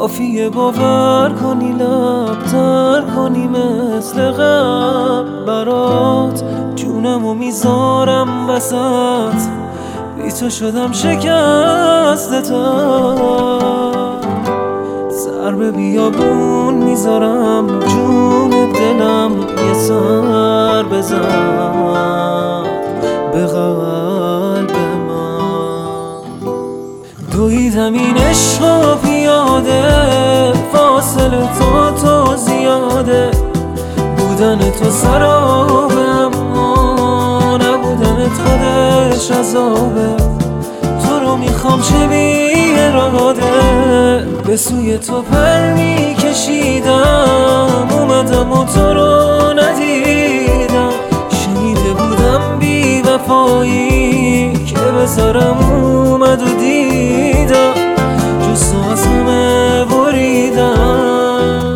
کافیه باور کنی لب تر کنی مثل قبل برات جونمو میذارم وسط بی تو شدم شکسته تر سر به بیابون میذارم جون دلم یه سر بزن به قلب من دویدم این عشقا پیاده فاصله تو زیاده بودن تو سرابه اما نبودنت خودش عذابه تو رو میخوام چه بی اراده به سوی تو پر میکشیدم اومدم و تو رو ندیدم شنیده بودم بی وفایی که به سرم اومد و دیدم جز تو از همه بریدم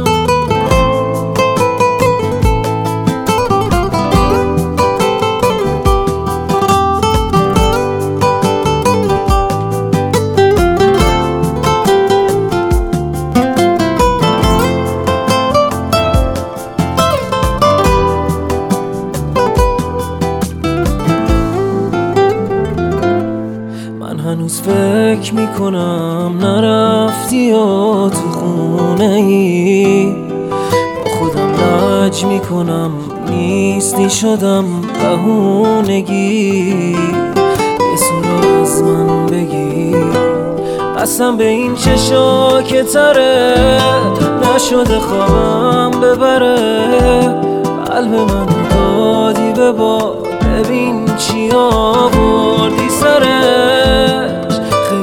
هنوز فکر میکنم نرفتی یا تو خونه ای با خودم لج میکنم نیستی شدم بهونگی یه سورا از من بگی قسم به این چشا که تره نشده خوابم ببره قلب من دادی به باد ببین چیا